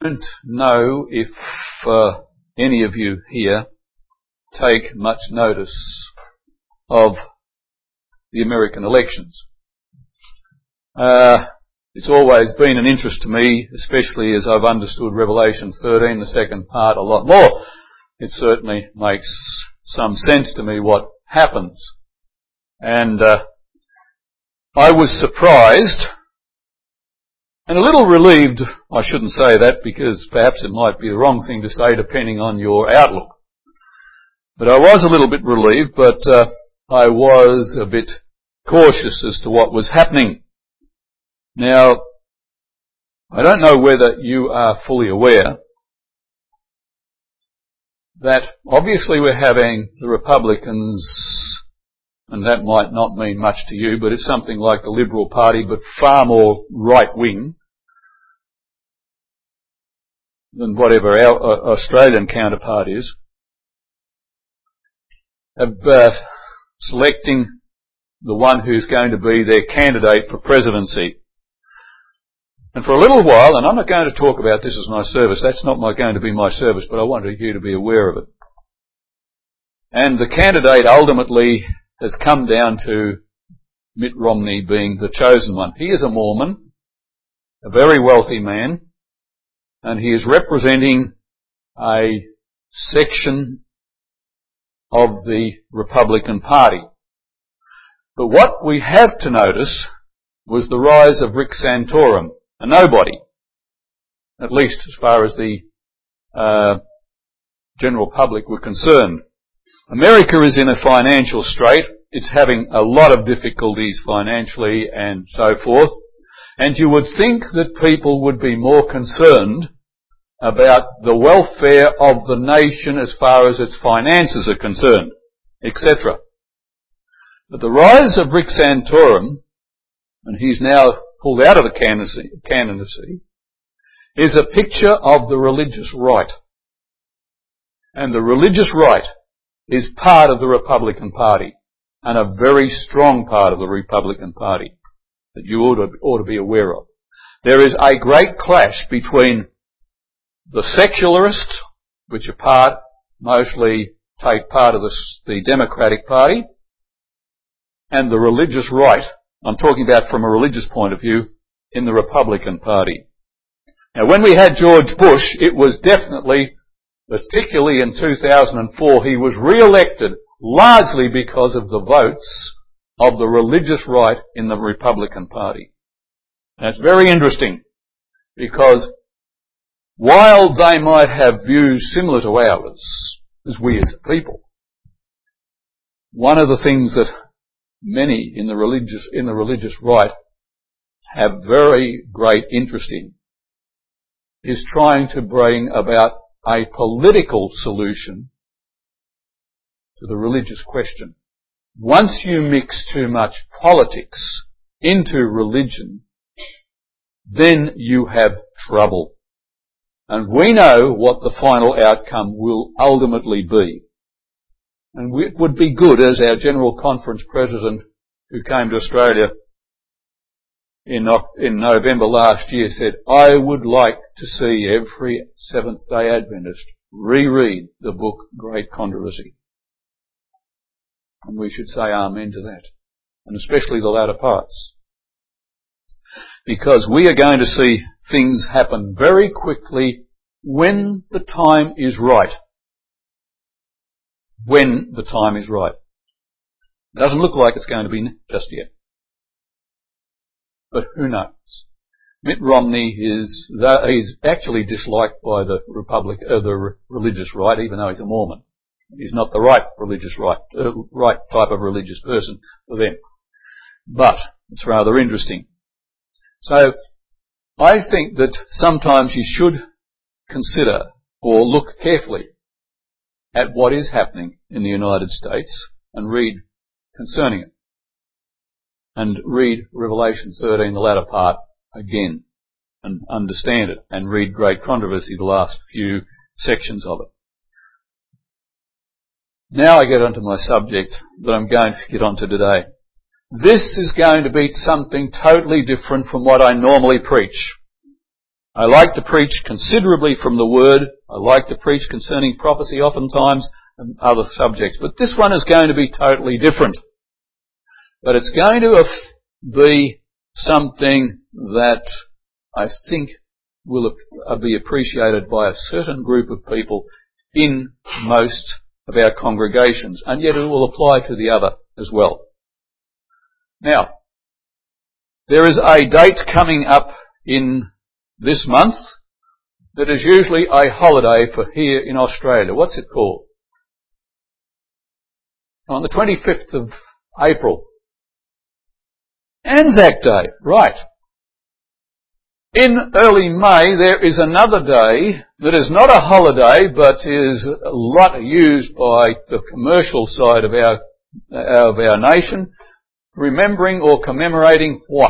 don't know if any of you here take much notice of the American elections. It's always been an interest to me, especially as I've understood Revelation 13, the second part, a lot more. It certainly makes some sense to me what happens. And I was surprised and a little relieved. I shouldn't say that because perhaps it might be the wrong thing to say depending on your outlook. But I was a little bit relieved, but I was a bit cautious as to what was happening. Now, I don't know whether you are fully aware that obviously we're having the Republicans, and that might not mean much to you, but it's something like the Liberal Party, but far more right-wing than whatever our Australian counterpart is, of selecting the one who's going to be their candidate for presidency. And for a little while, and I'm not going to talk about this as my service, that's not going to be my service, but I wanted you to be aware of it. And the candidate ultimately has come down to Mitt Romney being the chosen one. He is a Mormon, a very wealthy man, and he is representing a section of the Republican Party. But what we have to notice was the rise of Rick Santorum, a nobody, at least as far as the general public were concerned. America is in a financial strait. It's having a lot of difficulties financially and so forth. And you would think that people would be more concerned about the welfare of the nation as far as its finances are concerned, etc. But the rise of Rick Santorum, and he's now pulled out of the candidacy, is a picture of the religious right. And the religious right is part of the Republican Party, and a very strong part of the Republican Party that you ought to be aware of. There is a great clash between the secularists, which are mostly take part of the Democratic Party, and the religious right, I'm talking about from a religious point of view, in the Republican Party. Now, when we had George Bush, it was definitely, particularly in 2004, he was re-elected largely because of the votes of the religious right in the Republican Party. That's very interesting, because while they might have views similar to ours, as we as a people, one of the things that many in the religious right have very great interest in is trying to bring about a political solution to the religious question. Once you mix too much politics into religion, then you have trouble. And we know what the final outcome will ultimately be. And it would be good, as our General Conference President, who came to Australia in November last year, said, I would like to see every Seventh-day Adventist reread the book Great Controversy. And we should say amen to that, and especially the latter parts. Because we are going to see things happen very quickly when the time is right. When the time is right. It doesn't look like it's going to be just yet. But who knows? Mitt Romney he's actually disliked by the religious right, even though he's a Mormon. He's not the right type of religious person for them. But it's rather interesting. So I think that sometimes you should consider or look carefully at what is happening in the United States and read concerning it. And read Revelation 13, the latter part, again, and understand it, and read Great Controversy, the last few sections of it. Now I get onto my subject that I'm going to get onto today. This is going to be something totally different from what I normally preach. I like to preach considerably from the Word. I like to preach concerning prophecy oftentimes and other subjects. But this one is going to be totally different. But it's going to be something that I think will be appreciated by a certain group of people in most of our congregations, and yet it will apply to the other as well. Now, there is a date coming up in this month that is usually a holiday for here in Australia. What's it called? On the 25th of April. Anzac Day, right. In early May there is another day that is not a holiday but is a lot used by the commercial side of our nation, remembering or commemorating what?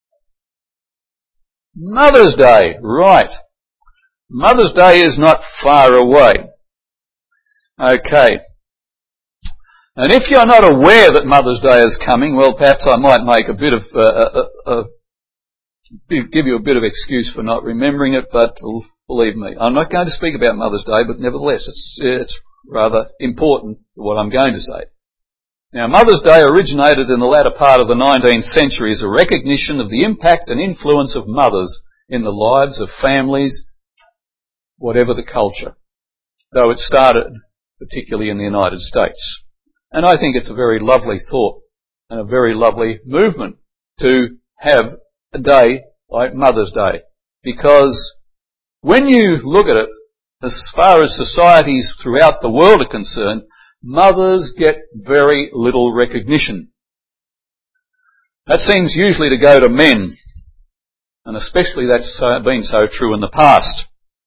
Mother's Day, right. Mother's Day is not far away. Okay. And if you're not aware that Mother's Day is coming, well, perhaps I might make a bit of give you a bit of excuse for not remembering it, but believe me, I'm not going to speak about Mother's Day, but nevertheless, it's rather important what I'm going to say. Now, Mother's Day originated in the latter part of the 19th century as a recognition of the impact and influence of mothers in the lives of families, whatever the culture, though it started particularly in the United States. And I think it's a very lovely thought and a very lovely movement to have a day like Mother's Day. Because when you look at it, as far as societies throughout the world are concerned, mothers get very little recognition. That seems usually to go to men, and especially that's been so true in the past,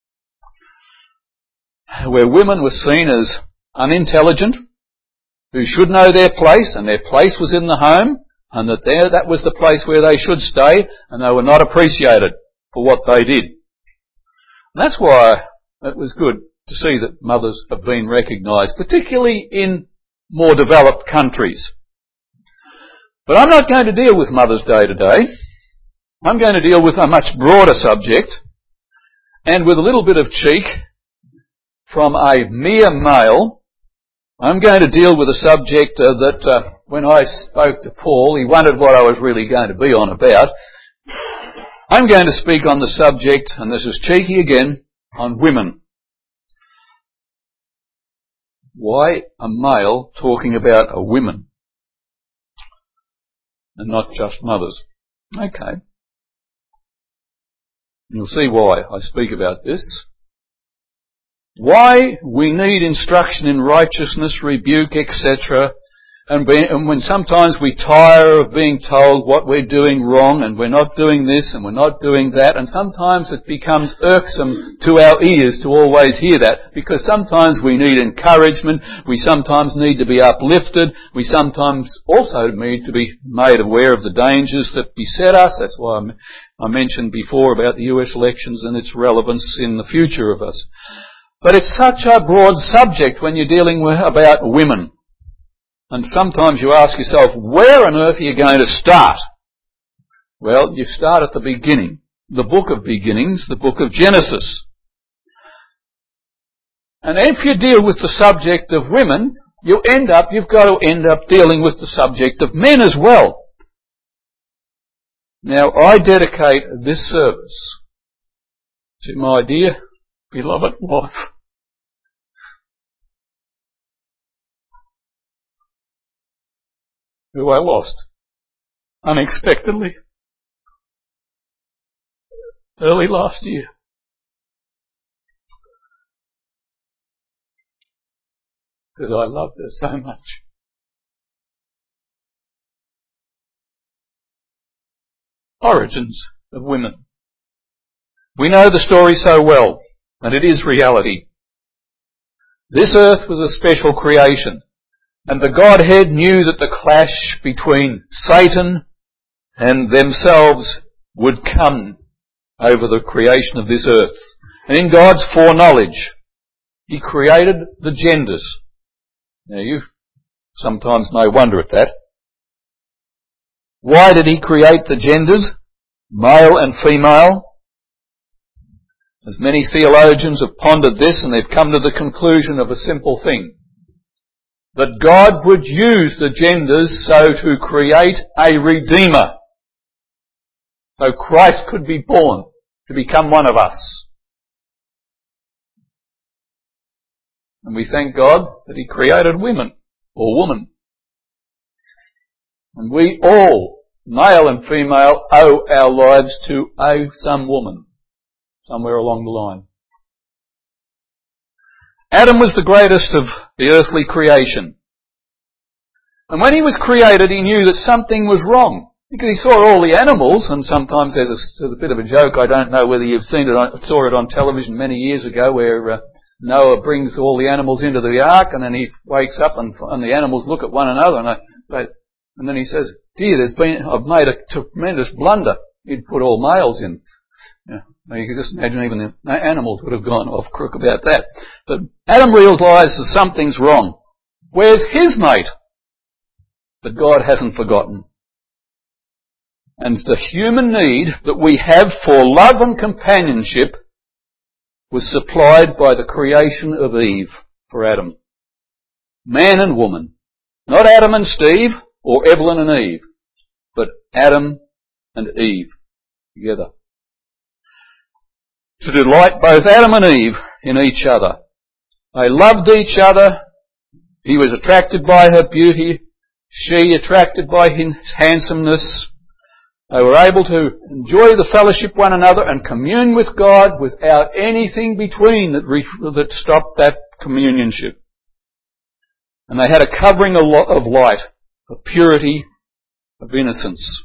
where women were seen as unintelligent, who should know their place, and their place was in the home, and that was the place where they should stay, and they were not appreciated for what they did. And that's why it was good to see that mothers have been recognised, particularly in more developed countries. But I'm not going to deal with Mother's Day today. I'm going to deal with a much broader subject, and with a little bit of cheek from a mere male, I'm going to deal with a subject that when I spoke to Paul, he wondered what I was really going to be on about. I'm going to speak on the subject, and this is cheeky again, on women. Why a male talking about a woman and not just mothers? Okay. You'll see why I speak about this. Why we need instruction in righteousness, rebuke, etc. And when sometimes we tire of being told what we're doing wrong and we're not doing this and we're not doing that, and sometimes it becomes irksome to our ears to always hear that, because sometimes we need encouragement, we sometimes need to be uplifted, we sometimes also need to be made aware of the dangers that beset us. That's why I mentioned before about the US elections and its relevance in the future of us. But it's such a broad subject when you're dealing about women. And sometimes you ask yourself, where on earth are you going to start? Well, you start at the beginning. The book of beginnings, the book of Genesis. And if you deal with the subject of women, you've got to end up dealing with the subject of men as well. Now, I dedicate this service to my dear, beloved wife, who I lost unexpectedly early last year. Because I loved her so much. Origins of women. We know the story so well, and it is reality. This earth was a special creation. And the Godhead knew that the clash between Satan and themselves would come over the creation of this earth. And in God's foreknowledge, He created the genders. Now you sometimes may wonder at that. Why did He create the genders, male and female? As many theologians have pondered this, and they've come to the conclusion of a simple thing. That God would use the genders so to create a Redeemer. So Christ could be born to become one of us. And we thank God that He created women, or woman. And we all, male and female, owe our lives to some woman, somewhere along the line. Adam was the greatest of the earthly creation. And when he was created, he knew that something was wrong. Because he saw all the animals, and sometimes there's a bit of a joke, I don't know whether you've seen it, I saw it on television many years ago, where Noah brings all the animals into the ark, and then he wakes up and the animals look at one another, and then he says, "Dear, I've made a tremendous blunder." He'd put all males in. Yeah, you can just imagine even the animals would have gone off crook about that. But Adam realises something's wrong. Where's his mate? But God hasn't forgotten. And the human need that we have for love and companionship was supplied by the creation of Eve for Adam. Man and woman. Not Adam and Steve or Evelyn and Eve, but Adam and Eve together. To delight both Adam and Eve in each other. They loved each other. He was attracted by her beauty. She attracted by his handsomeness. They were able to enjoy the fellowship one another and commune with God without anything between that stopped that communionship. And they had a covering of light, of purity, of innocence.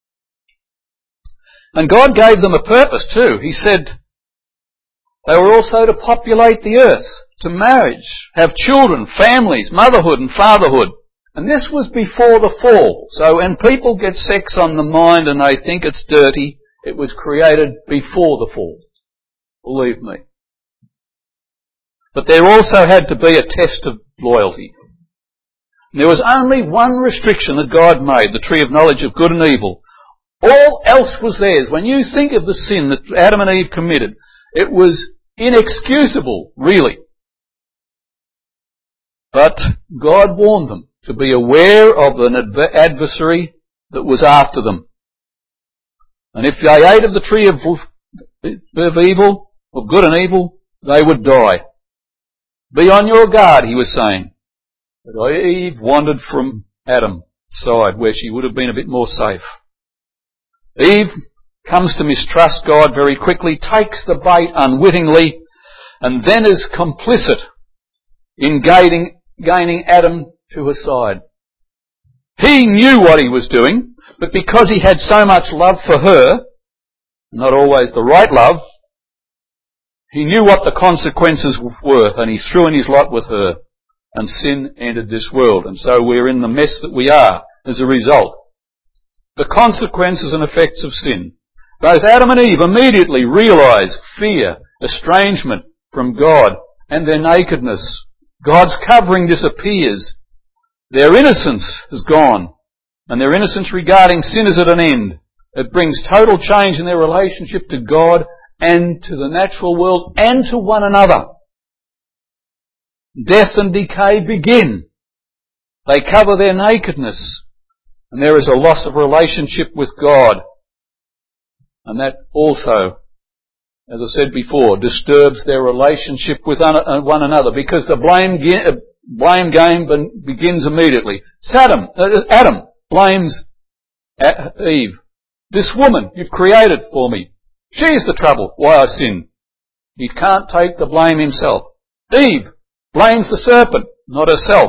And God gave them a purpose too. He said they were also to populate the earth, to marriage, have children, families, motherhood and fatherhood. And this was before the fall. So when people get sex on the mind and they think it's dirty, it was created before the fall. Believe me. But there also had to be a test of loyalty. And there was only one restriction that God made, the tree of knowledge of good and evil. All else was theirs. When you think of the sin that Adam and Eve committed, it was inexcusable, really. But God warned them to be aware of an adversary that was after them. And if they ate of the tree of evil, of good and evil, they would die. Be on your guard, he was saying. But Eve wandered from Adam's side, where she would have been a bit more safe. Eve comes to mistrust God very quickly, takes the bait unwittingly, and then is complicit in gaining Adam to her side. He knew what he was doing, but because he had so much love for her, not always the right love, he knew what the consequences were, and he threw in his lot with her, and sin entered this world. And so we're in the mess that we are as a result. The consequences and effects of sin. Both Adam and Eve immediately realize fear, estrangement from God, and their nakedness. God's covering disappears. Their innocence is gone, and their innocence regarding sin is at an end. It brings total change in their relationship to God and to the natural world and to one another. Death and decay begin. They cover their nakedness, and there is a loss of relationship with God. And that also, as I said before, disturbs their relationship with one another, because the blame game begins immediately. Adam blames Eve. This woman you've created for me. She's the trouble why I sin. He can't take the blame himself. Eve blames the serpent, not herself.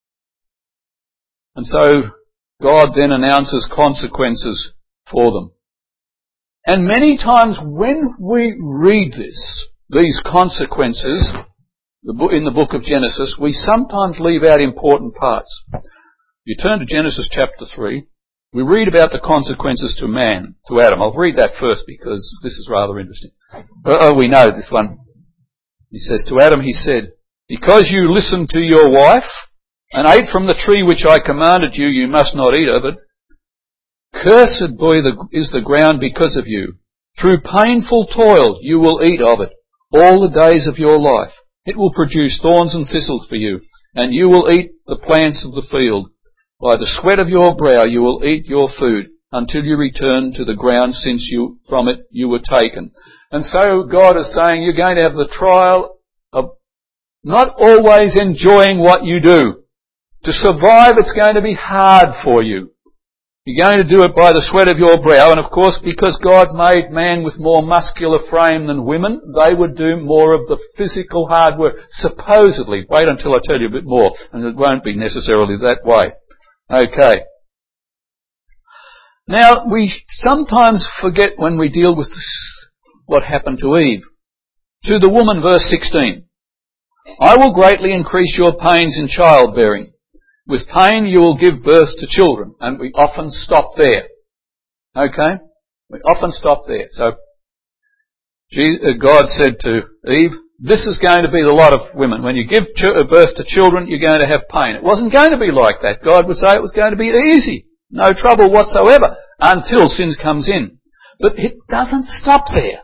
And so God then announces consequences for them. And many times when we read these consequences in the book of Genesis, we sometimes leave out important parts. You turn to Genesis chapter 3, we read about the consequences to man, to Adam. I'll read that first because this is rather interesting. We know this one. He says, to Adam he said, because you listened to your wife and ate from the tree which I commanded you, you must not eat of it. Cursed is the ground because of you. Through painful toil you will eat of it all the days of your life. It will produce thorns and thistles for you, and you will eat the plants of the field. By the sweat of your brow you will eat your food, until you return to the ground since from it you were taken. And so God is saying you're going to have the trial of not always enjoying what you do. To survive, it's going to be hard for you. You're going to do it by the sweat of your brow, and of course, because God made man with more muscular frame than women, they would do more of the physical hard work. Supposedly. Wait until I tell you a bit more, and it won't be necessarily that way. Okay. Now, we sometimes forget when we deal with what happened to Eve. To the woman, verse 16. I will greatly increase your pains in childbearing. With pain you will give birth to children. And we often stop there. Okay? We often stop there. So, God said to Eve, this is going to be the lot of women. When you give birth to children, you're going to have pain. It wasn't going to be like that. God would say it was going to be easy. No trouble whatsoever. Until sin comes in. But it doesn't stop there.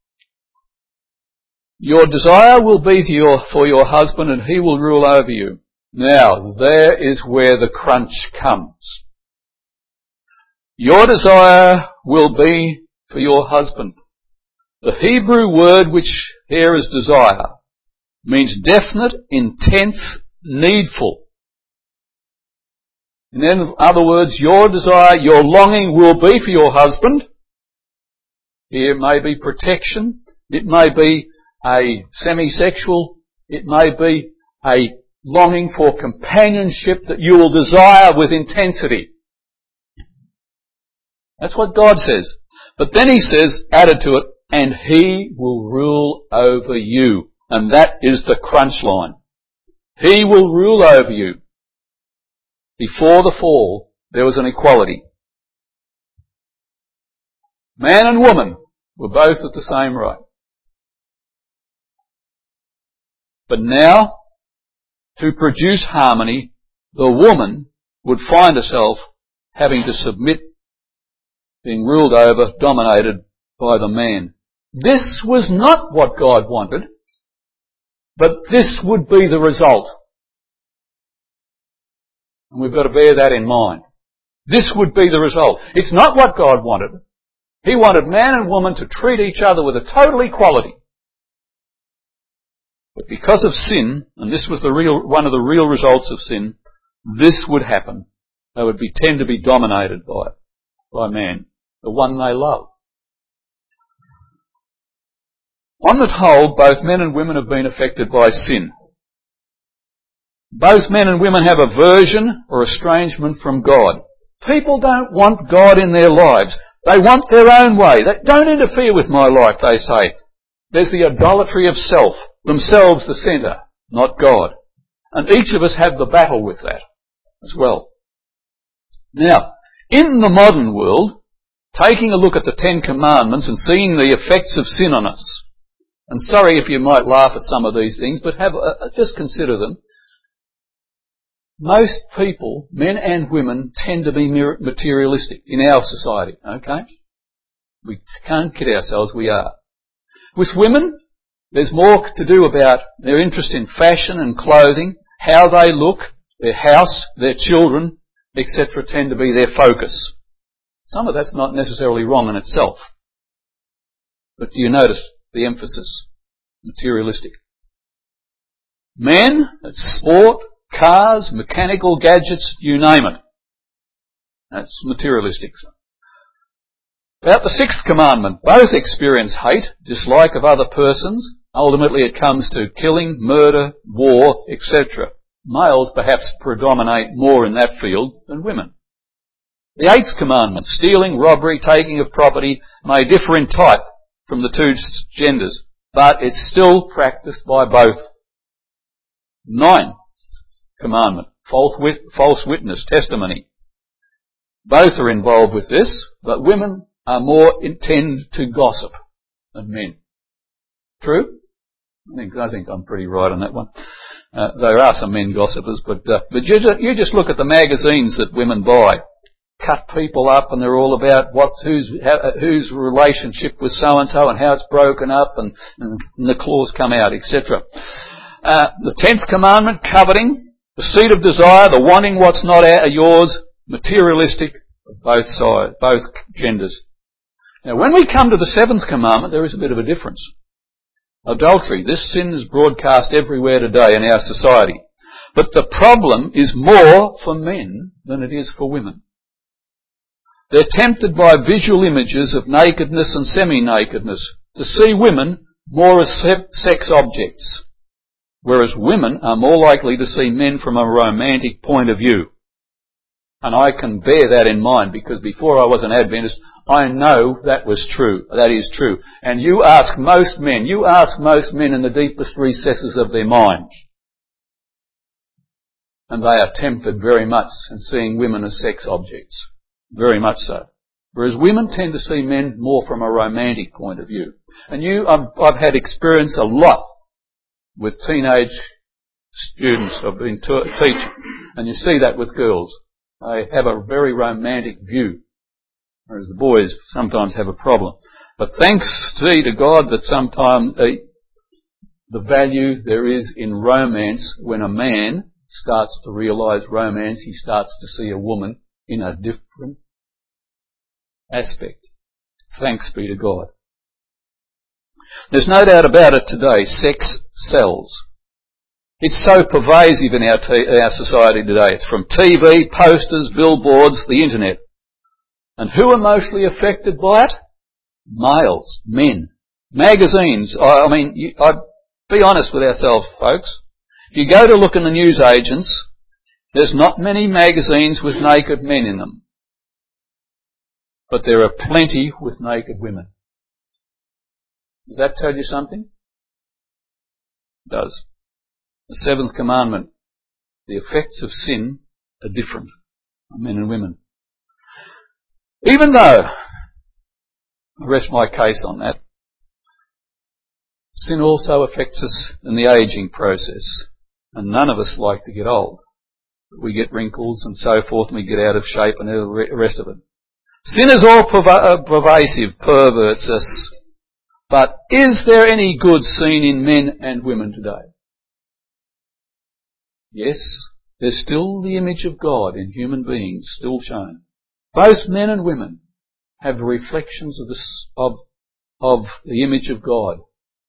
Your desire will be for your husband, and he will rule over you. Now, there is where the crunch comes. Your desire will be for your husband. The Hebrew word which here is desire means definite, intense, needful. In other words, your desire, your longing will be for your husband. Here may be protection. It may be a semi-sexual. It may be a longing for companionship that you will desire with intensity. That's what God says. But then he says, added to it, and he will rule over you. And that is the crunch line. He will rule over you. Before the fall, there was an equality. Man and woman were both at the same right. But now, to produce harmony, the woman would find herself having to submit, being ruled over, dominated by the man. This was not what God wanted, but this would be the result. And we've got to bear that in mind. This would be the result. It's not what God wanted. He wanted man and woman to treat each other with a total equality. But because of sin, and this was one of the real results of sin, this would happen. They would tend to be dominated by man, the one they love. On the whole, both men and women have been affected by sin. Both men and women have aversion or estrangement from God. People don't want God in their lives. They want their own way. Don't interfere with my life, they say. There's the idolatry of self, themselves the centre, not God. And each of us have the battle with that as well. Now, in the modern world, taking a look at the Ten Commandments and seeing the effects of sin on us, and sorry if you might laugh at some of these things, but just consider them. Most people, men and women, tend to be materialistic in our society, okay? We can't kid ourselves, we are. With women, there's more to do about their interest in fashion and clothing, how they look, their house, their children, etc. tend to be their focus. Some of that's not necessarily wrong in itself. But do you notice the emphasis? Materialistic. Men, it's sport, cars, mechanical gadgets, you name it. That's materialistic. About the sixth commandment, both experience hate, dislike of other persons. Ultimately it comes to killing, murder, war, etc. Males perhaps predominate more in that field than women. The eighth commandment, stealing, robbery, taking of property, may differ in type from the two genders, but it's still practiced by both. Ninth commandment, false witness, testimony. Both are involved with this, but women are more intend to gossip than men. True? I think I'm pretty right on that one. There are some men gossipers, but you just look at the magazines that women buy. cut people up, and they're all about whose relationship with so-and-so and how it's broken up, and the claws come out, etc. The 10th commandment, coveting, the seed of desire, the wanting what's not yours, materialistic, both sides, both genders. Now, when we come to the 7th commandment, there is a bit of a difference. Adultery. This sin is broadcast everywhere today in our society. But the problem is more for men than it is for women. They're tempted by visual images of nakedness and semi-nakedness to see women more as sex objects, whereas women are more likely to see men from a romantic point of view. And I can bear that in mind, because before I was an Adventist, I know that was true. That is true. And you ask most men in the deepest recesses of their minds, and they are tempted very much in seeing women as sex objects. Very much so. Whereas women tend to see men more from a romantic point of view. And I've had experience a lot with teenage students. I've been teaching, and you see that with girls. They have a very romantic view, whereas the boys sometimes have a problem. But thanks be to God that sometimes the value there is in romance, when a man starts to realise romance, he starts to see a woman in a different aspect. Thanks be to God. There's no doubt about it today, sex sells. It's so pervasive in our society today. It's from TV, posters, billboards, the internet. And who are mostly affected by it? Males, men. Magazines. I'd be honest with ourselves, folks. If you go to look in the newsagents, there's not many magazines with naked men in them. But there are plenty with naked women. Does that tell you something? It does. The 7th commandment, the effects of sin are different on men and women. Even though, I rest my case on that, sin also affects us in the ageing process. And none of us like to get old. We get wrinkles and so forth, and we get out of shape and the rest of it. Sin is all pervasive, perverts us. But is there any good seen in men and women today? Yes, there's still the image of God in human beings, still shown. Both men and women have reflections of the image of God.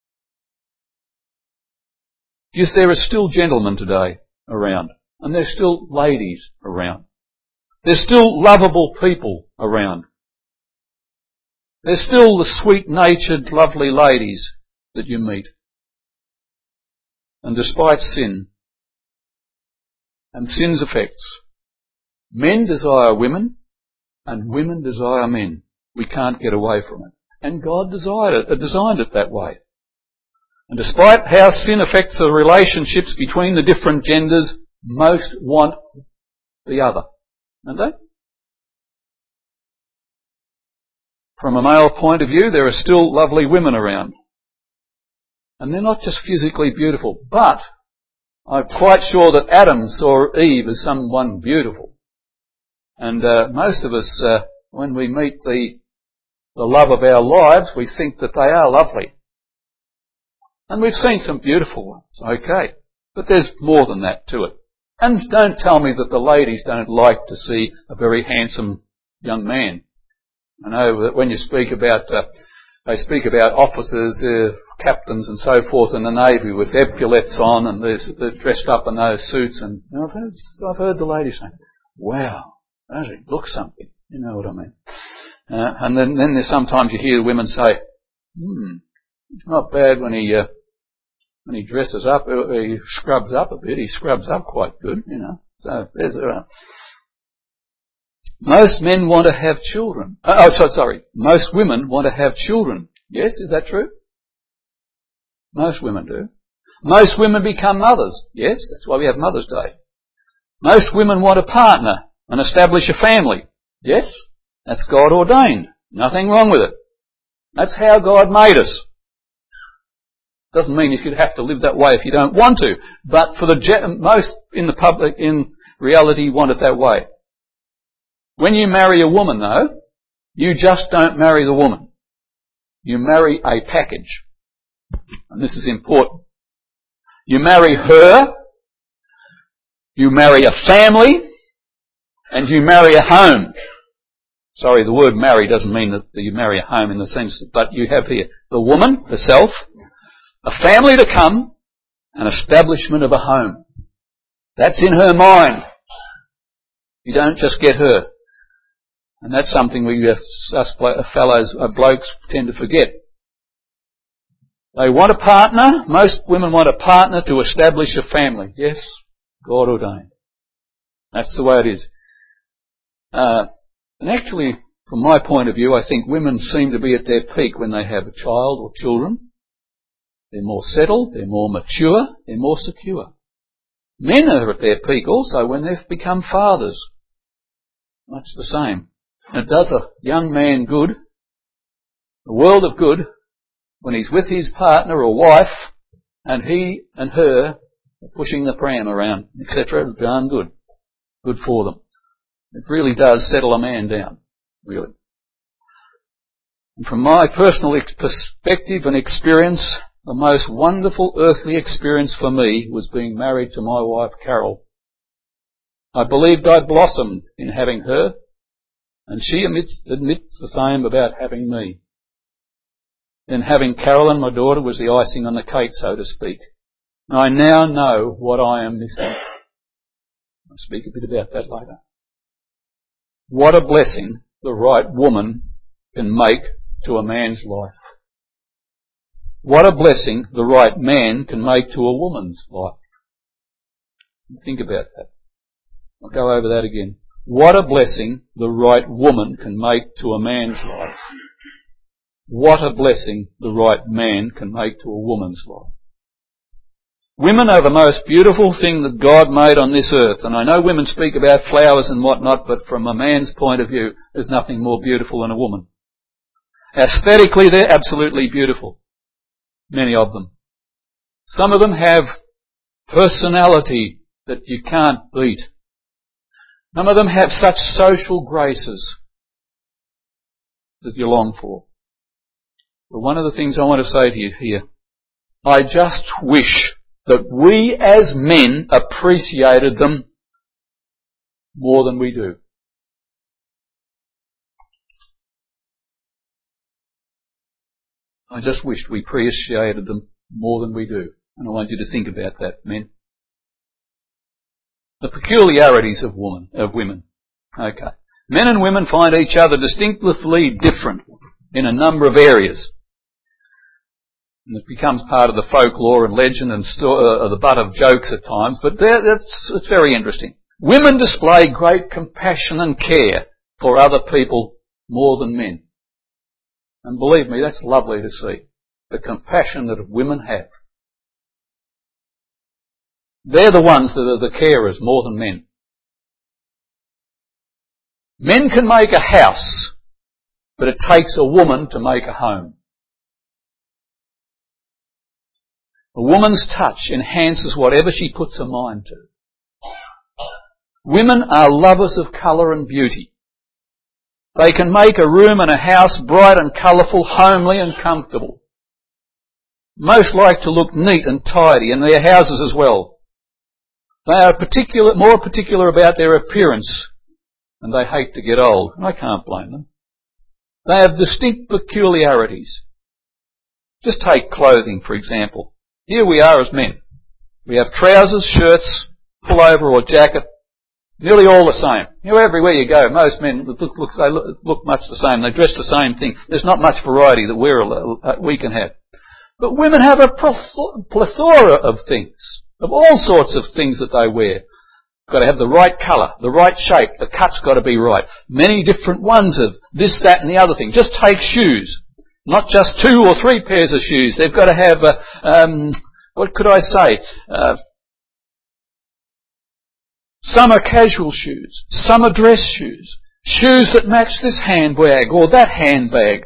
Yes, there are still gentlemen today around, and there's still ladies around. There's still lovable people around. There's still the sweet-natured, lovely ladies that you meet. And despite sin and sin's effects, men desire women and women desire men. We can't get away from it. And God designed it that way. And despite how sin affects the relationships between the different genders, most want the other. Don't they? From a male point of view, there are still lovely women around. And they're not just physically beautiful, but I'm quite sure that Adam saw Eve as someone beautiful. And most of us, when we meet the love of our lives, we think that they are lovely. And we've seen some beautiful ones, okay. But there's more than that to it. And don't tell me that the ladies don't like to see a very handsome young man. I know that when you speak about, they speak about officers, captains and so forth in the Navy with epaulets on, and they're dressed up in those suits, and I've heard the ladies say, wow, does it look something? You know what I mean? And then there's sometimes you hear women say, it's not bad when he dresses up, he scrubs up a bit, he scrubs up quite good, you know. So there's most men want to have children. Most women want to have children. Yes, is that true? Most women do. Most women become mothers. Yes, that's why we have Mother's Day. Most women want a partner and establish a family. Yes, that's God ordained. Nothing wrong with it. That's how God made us. Doesn't mean you could have to live that way if you don't want to. But for most in the public, in reality, want it that way. When you marry a woman, though, you just don't marry the woman. You marry a package. And this is important. You marry her, you marry a family, and you marry a home. Sorry, the word marry doesn't mean that you marry a home in the sense, but you have here the woman herself, a family to come, an establishment of a home. That's in her mind. You don't just get her. And that's something us blokes tend to forget. They want a partner. Most women want a partner to establish a family. Yes, God ordained. That's the way it is. And actually, from my point of view, I think women seem to be at their peak when they have a child or children. They're more settled, they're more mature, they're more secure. Men are at their peak also when they've become fathers. Much the same. And it does a young man good, a world of good, when he's with his partner or wife, and he and her are pushing the pram around, etc. Darn good. Good for them. It really does settle a man down, really. And from my personal perspective and experience, the most wonderful earthly experience for me was being married to my wife, Carol. I believed I blossomed in having her, and she admits the same about having me. Then having Carolyn, my daughter, was the icing on the cake, so to speak. And I now know what I am missing. I'll speak a bit about that later. What a blessing the right woman can make to a man's life. What a blessing the right man can make to a woman's life. Think about that. I'll go over that again. What a blessing the right woman can make to a man's life. What a blessing the right man can make to a woman's life. Women are the most beautiful thing that God made on this earth. And I know women speak about flowers and whatnot, but from a man's point of view, there's nothing more beautiful than a woman. Aesthetically, they're absolutely beautiful. Many of them. Some of them have personality that you can't beat. Some of them have such social graces that you long for. But one of the things I want to say to you here, I just wish that we as men appreciated them more than we do. I just wished we appreciated them more than we do. And I want you to think about that, men. The peculiarities of women. Okay. Men and women find each other distinctively different in a number of areas. And it becomes part of the folklore and legend and the butt of jokes at times, but it's very interesting. Women display great compassion and care for other people more than men. And believe me, that's lovely to see. The compassion that women have. They're the ones that are the carers more than men. Men can make a house, but it takes a woman to make a home. A woman's touch enhances whatever she puts her mind to. Women are lovers of colour and beauty. They can make a room and a house bright and colourful, homely and comfortable. Most like to look neat and tidy, and their houses as well. They are more particular about their appearance, and they hate to get old. And I can't blame them. They have distinct peculiarities. Just take clothing, for example. Here we are as men. We have trousers, shirts, pullover or jacket, nearly all the same. You know, everywhere you go, most men look much the same. They dress the same thing. There's not much variety that we can have. But women have a plethora of things, of all sorts of things that they wear. Got to have the right colour, the right shape, the cut's got to be right. Many different ones of this, that and the other thing. Just take shoes. Not just 2 or 3 pairs of shoes. They've got to have, what could I say? Some are casual shoes. Some are dress shoes. Shoes that match this handbag or that handbag.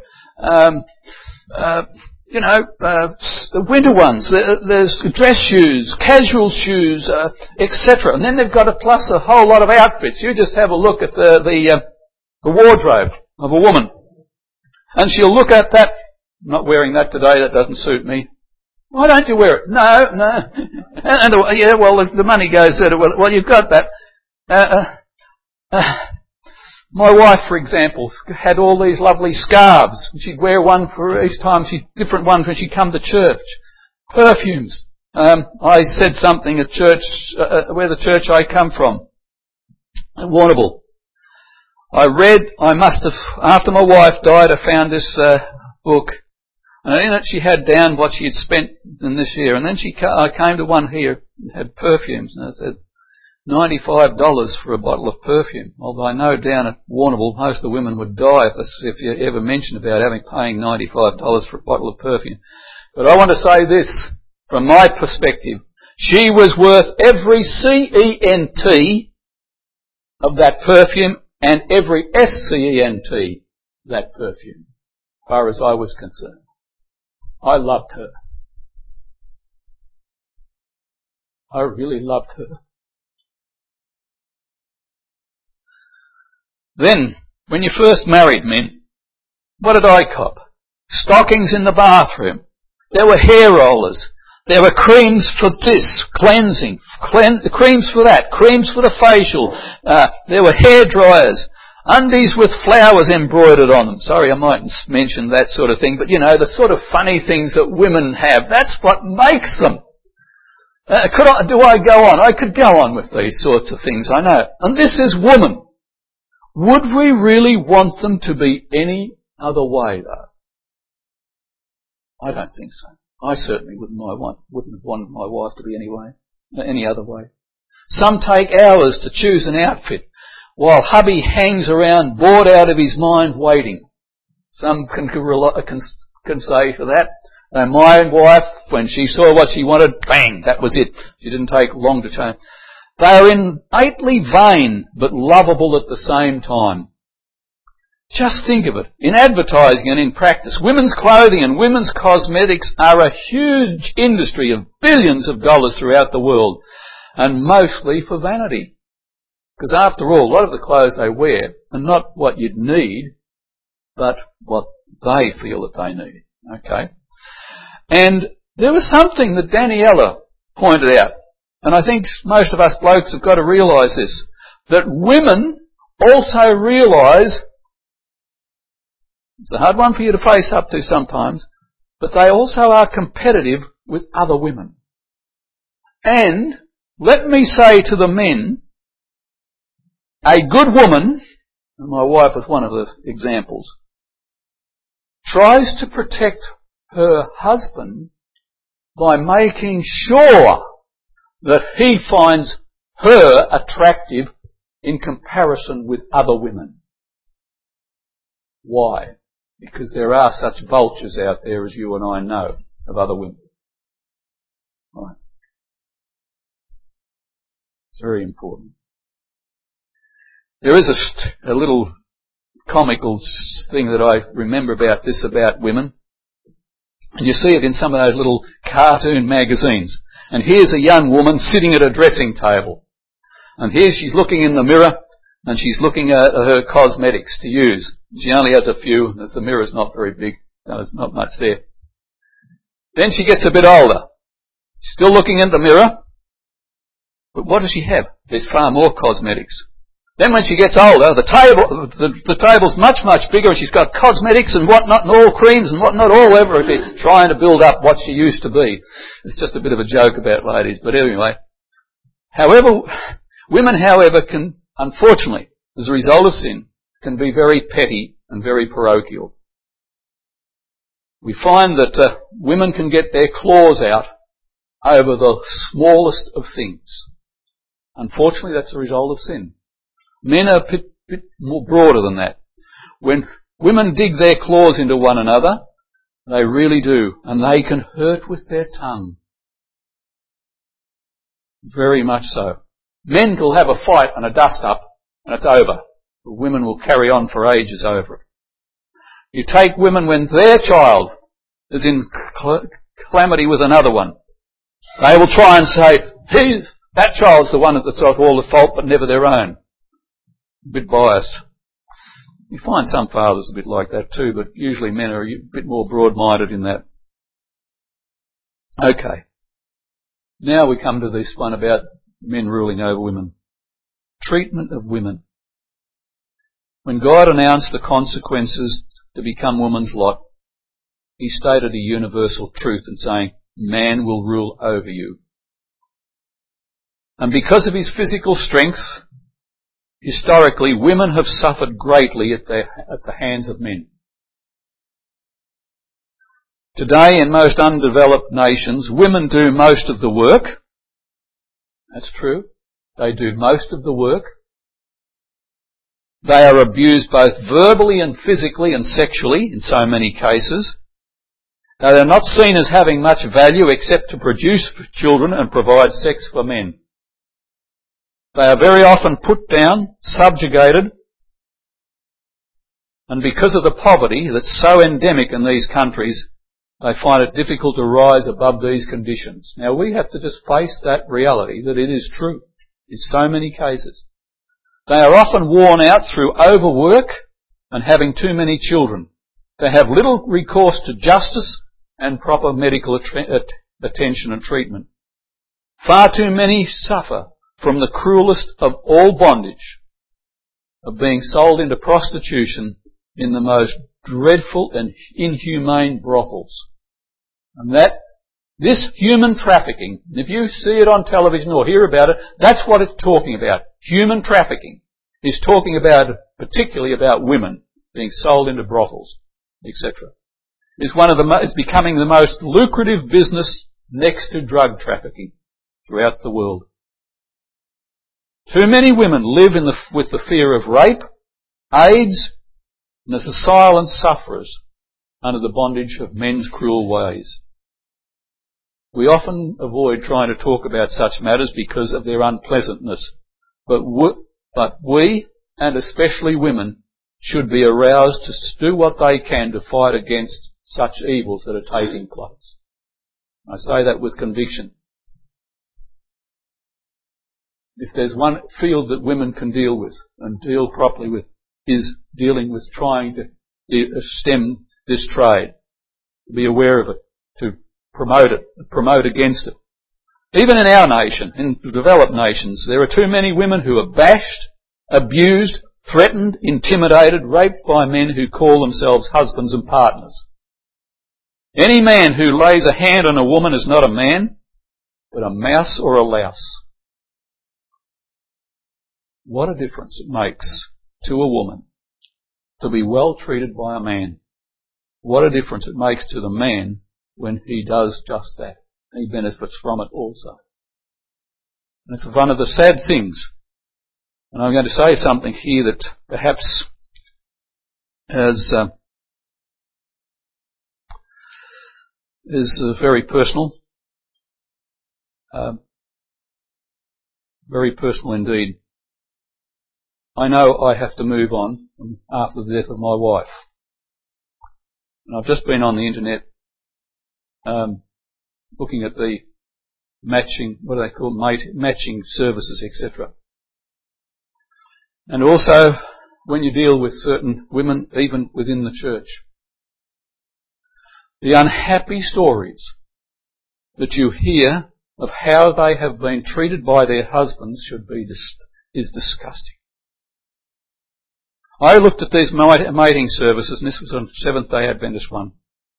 The winter ones. There's dress shoes, casual shoes, etc. And then they've got to plus a whole lot of outfits. You just have a look at the the wardrobe of a woman. And she'll look at that. I'm not wearing that today, that doesn't suit me. Why don't you wear it? No. And yeah, well, the money goes there. Well, you've got that. My wife, for example, had all these lovely scarves. She'd wear one for each time, different ones when she'd come to church. Perfumes. I said something at church, where the church I come from, at Warrnambool. After my wife died, I found this book, and in it she had down what she had spent in this year, and then I came to one here, it had perfumes, and it said $95 for a bottle of perfume. Although I know down at Warrnambool most of the women would die if you ever mentioned about paying $95 for a bottle of perfume. But I want to say this, from my perspective, she was worth every CENT of that perfume and every SCENT of that perfume, as far as I was concerned. I loved her. I really loved her. Then, when you first married me, what did I cop? Stockings in the bathroom. There were hair rollers. There were creams for this, cleansing, creams for that, creams for the facial. There were hair dryers, undies with flowers embroidered on them. Sorry, I mightn't mention that sort of thing, but you know, the sort of funny things that women have, that's what makes them. Do I go on? I could go on with these sorts of things, I know. And this is woman. Would we really want them to be any other way, though? I don't think so. I certainly wouldn't have wanted my wife to be any other way. Some take hours to choose an outfit, while hubby hangs around bored out of his mind waiting. Some can say for that. And my wife, when she saw what she wanted, bang, that was it. She didn't take long to change. They are innately vain, but lovable at the same time. Just think of it. In advertising and in practice, women's clothing and women's cosmetics are a huge industry of billions of dollars throughout the world, and mostly for vanity. Because after all, a lot of the clothes they wear are not what you'd need, but what they feel that they need. Okay? And there was something that Daniela pointed out, and I think most of us blokes have got to realise this, that women also realise, it's a hard one for you to face up to sometimes, but they also are competitive with other women. And let me say to the men, a good woman, and my wife was one of the examples, tries to protect her husband by making sure that he finds her attractive in comparison with other women. Why? Because there are such vultures out there, as you and I know, of other women. Right. It's very important. There is a little comical thing that I remember about this, about women. And you see it in some of those little cartoon magazines. And here's a young woman sitting at a dressing table. And here she's looking in the mirror, and she's looking at her cosmetics to use. She only has a few, as the mirror's not very big, so there's not much there. Then she gets a bit older. Still looking in the mirror, but what does she have? There's far more cosmetics. Then when she gets older, the table's much, much bigger, and she's got cosmetics and whatnot, and all creams and whatnot all over it, trying to build up what she used to be. It's just a bit of a joke about ladies, but anyway. Women, however, can, unfortunately, as a result of sin, can be very petty and very parochial. We find that women can get their claws out over the smallest of things. Unfortunately, that's a result of sin. Men are a bit more broader than that. When women dig their claws into one another, they really do, and they can hurt with their tongue. Very much so. Men will have a fight and a dust-up, and it's over. But women will carry on for ages over it. You take women when their child is in calamity with another one. They will try and say, that child's the one that's got all the fault, but never their own. A bit biased. You find some fathers a bit like that too, but usually men are a bit more broad-minded in that. Okay. Now we come to this one about men ruling over women. Treatment of women. When God announced the consequences to become woman's lot, he stated a universal truth in saying, man will rule over you. And because of his physical strength, historically, women have suffered greatly at the hands of men. Today, in most undeveloped nations, women do most of the work. That's true. They do most of the work. They are abused both verbally and physically and sexually in so many cases. They are not seen as having much value except to produce children and provide sex for men. They are very often put down, subjugated, and because of the poverty that's so endemic in these countries, they find it difficult to rise above these conditions. Now we have to just face that reality that it is true in so many cases. They are often worn out through overwork and having too many children. They have little recourse to justice and proper medical attention and treatment. Far too many suffer from the cruelest of all bondage, of being sold into prostitution in the most dreadful and inhumane brothels. And this human trafficking, if you see it on television or hear about it, that's what it's talking about. Human trafficking is talking about, particularly about women being sold into brothels, etc. Is becoming the most lucrative business next to drug trafficking throughout the world. Too many women live with the fear of rape, AIDS, and as the silent sufferers under the bondage of men's cruel ways. We often avoid trying to talk about such matters because of their unpleasantness, but we, and especially women, should be aroused to do what they can to fight against such evils that are taking place. I say that with conviction. If there's one field that women can deal with and deal properly with, is dealing with trying to stem this trade, to be aware of it, to promote against it. Even in our nation, in the developed nations, there are too many women who are bashed, abused, threatened, intimidated, raped by men who call themselves husbands and partners. Any man who lays a hand on a woman is not a man, but a mouse or a louse. What a difference it makes to a woman to be well treated by a man. What a difference it makes to the man when he does just that. He benefits from it also. And it's one of the sad things. And I'm going to say something here that perhaps is very personal. Very personal indeed. I know I have to move on after the death of my wife. And I've just been on the internet looking at the matching, what do they call, matching services, etc. And also when you deal with certain women, even within the church, the unhappy stories that you hear of how they have been treated by their husbands is disgusting. I looked at these mating services, and this was on Seventh-day Adventist one.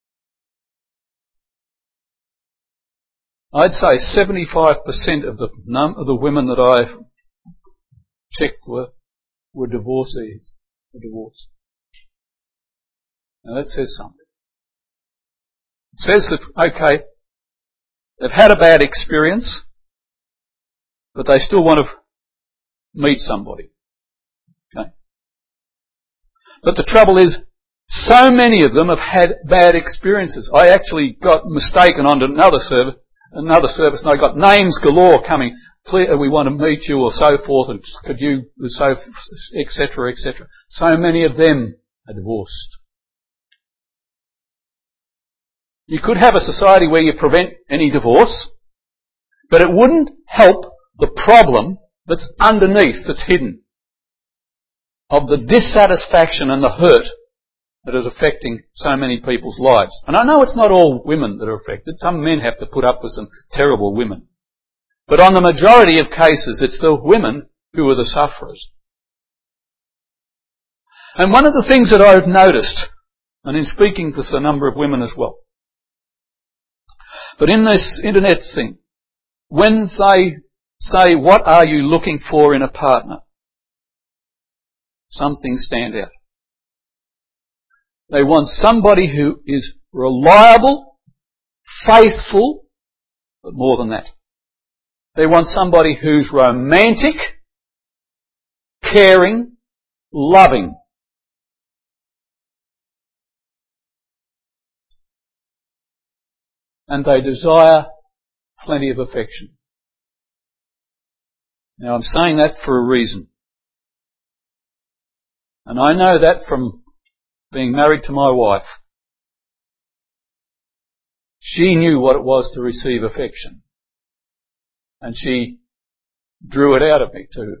I'd say 75% of the women that I checked were divorcees. Divorced. Now that says something. It says that, okay, they've had a bad experience, but they still want to meet somebody. Okay? But the trouble is, so many of them have had bad experiences. I actually got mistaken onto another service, and I got names galore coming. We want to meet you, or so forth, and could you, so, etc., etc. So many of them are divorced. You could have a society where you prevent any divorce, but it wouldn't help the problem that's underneath, that's hidden. of the dissatisfaction and the hurt that is affecting so many people's lives. And I know it's not all women that are affected. Some men have to put up with some terrible women. But on the majority of cases, it's the women who are the sufferers. And one of the things that I've noticed, and in speaking to a number of women as well, but in this internet thing, when they say, what are you looking for in a partner? Some things stand out. They want somebody who is reliable, faithful, but more than that. They want somebody who's romantic, caring, loving. And they desire plenty of affection. Now I'm saying that for a reason. And I know that from being married to my wife. She knew what it was to receive affection. And she drew it out of me too.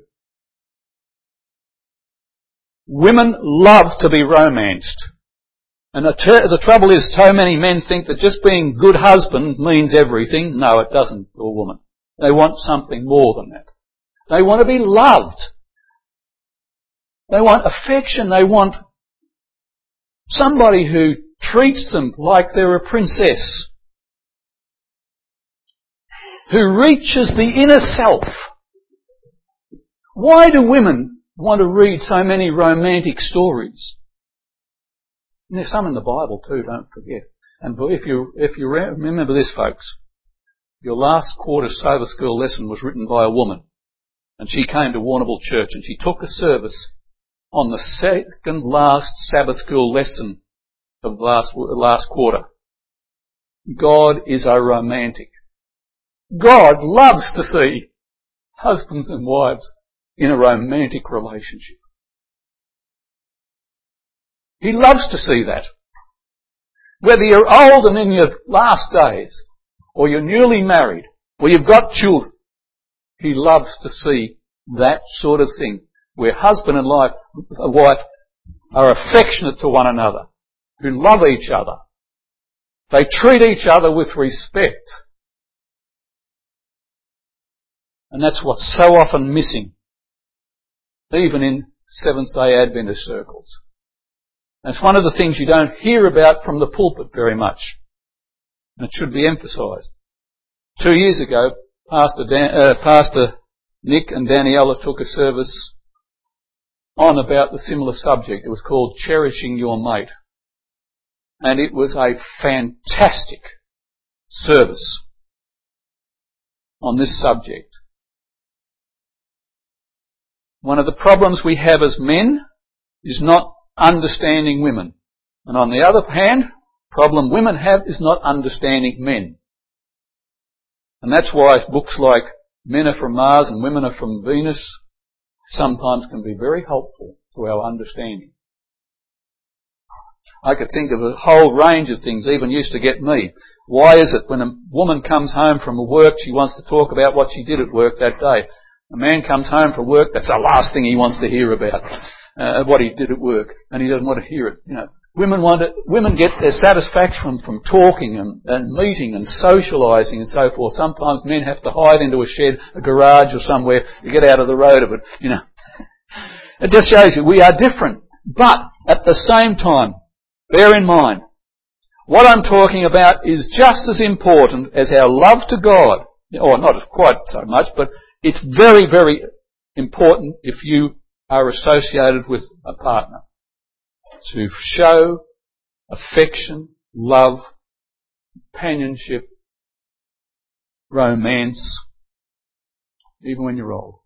Women love to be romanced. And the trouble is, so many men think that just being a good husband means everything. No, it doesn't to a woman. They want something more than that. They want to be loved. They want affection. They want somebody who treats them like they're a princess. Who reaches the inner self. Why do women want to read so many romantic stories? And there's some in the Bible too, don't forget. And if you remember this, folks, your last quarter Sabbath school lesson was written by a woman. And she came to Warrnambool Church and she took a service on the second last Sabbath school lesson of last quarter. God is a romantic. God loves to see husbands and wives in a romantic relationship. He loves to see that. Whether you're old and in your last days, or you're newly married, or you've got children, He loves to see that sort of thing, where husband and wife are affectionate to one another, who love each other. They treat each other with respect. And that's what's so often missing, even in Seventh-day Adventist circles. It's one of the things you don't hear about from the pulpit very much. And it should be emphasised. 2 years ago, Pastor Nick and Daniela took a service on about the similar subject. It was called Cherishing Your Mate. And it was a fantastic service on this subject. One of the problems we have as men is not understanding women. And on the other hand, problem women have is not understanding men. And that's why books like Men Are From Mars and Women Are From Venus sometimes can be very helpful to our understanding. I could think of a whole range of things even used to get me. Why is it when a woman comes home from work, she wants to talk about what she did at work that day? A man comes home from work, that's the last thing he wants to hear about, what he did at work, and he doesn't want to hear it. You know, women get their satisfaction from talking and meeting and socialising and so forth. Sometimes men have to hide into a shed, a garage or somewhere to get out of the road of it, you know. It just shows you we are different. But at the same time, bear in mind, what I'm talking about is just as important as our love to God, or not quite so much, but it's very, very important if you are associated with a partner. To show affection, love, companionship, romance, even when you're old.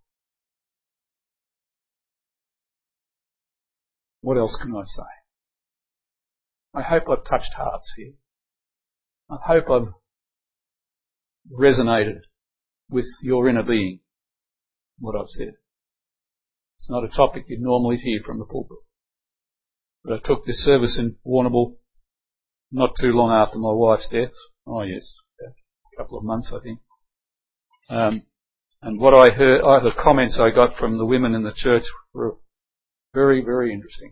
What else can I say? I hope I've touched hearts here. I hope I've resonated with your inner being, what I've said. It's not a topic you'd normally hear from the pulpit. But I took this service in Warrnambool not too long after my wife's death. Oh yes, a couple of months I think. And what I heard, the comments I got from the women in the church were Very, very interesting.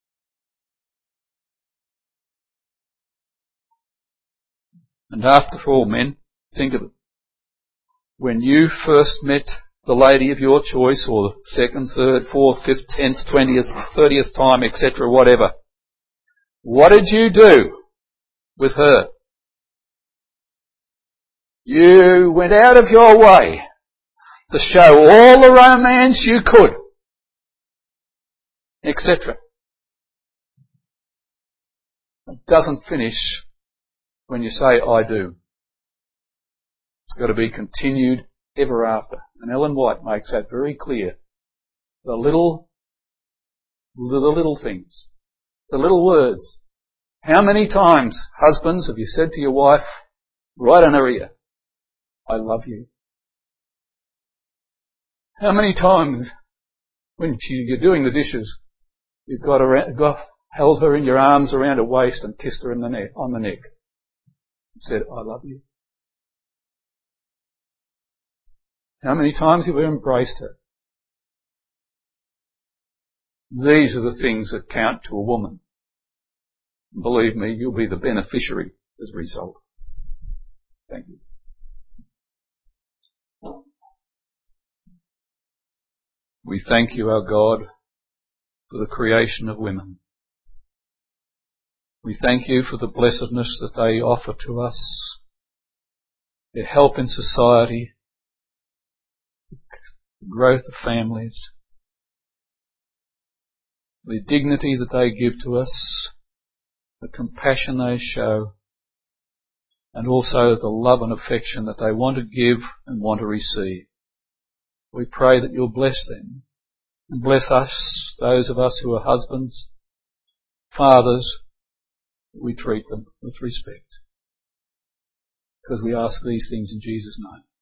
And after all, men, think of it. When you first met the lady of your choice, or the second, third, fourth, fifth, 10th, 20th, 30th time, etc., whatever, what did you do with her? You went out of your way to show all the romance you could, etc. It doesn't finish when you say, I do. It's got to be continued ever after. And Ellen White makes that very clear. The little things, the little words. How many times, husbands, have you said to your wife, right in her ear, I love you? How many times, when you're doing the dishes, you've held her in your arms around her waist and kissed her on the neck, and said, I love you? How many times have you embraced her? These are the things that count to a woman. Believe me, you'll be the beneficiary as a result. Thank you. We thank you, our God, for the creation of women. We thank you for the blessedness that they offer to us, their help in society, the growth of families, the dignity that they give to us, the compassion they show, and also the love and affection that they want to give and want to receive. We pray that you'll bless them and bless us, those of us who are husbands, fathers, that we treat them with respect. Because we ask these things in Jesus' name.